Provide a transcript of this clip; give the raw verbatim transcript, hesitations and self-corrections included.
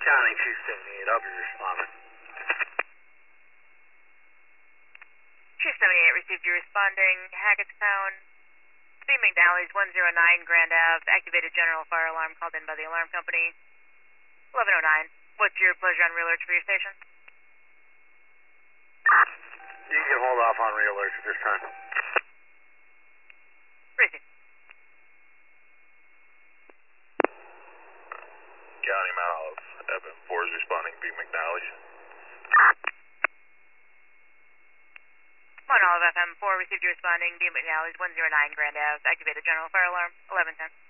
County two seventy-eight, I'll be responding. two seventy-eight received you responding. Hackettstown, B. McNally's one oh nine Grand Ave, activated general fire alarm called in by the alarm company. eleven oh nine. What's your pleasure on real alerts for your station? You can hold off on real alerts at this time. Received. County Mount Olive, F M four is responding, B. McNally's. Mount Olive F M four received you responding, B. McNally's one oh nine Grand Ave, activated general fire alarm, eleven ten.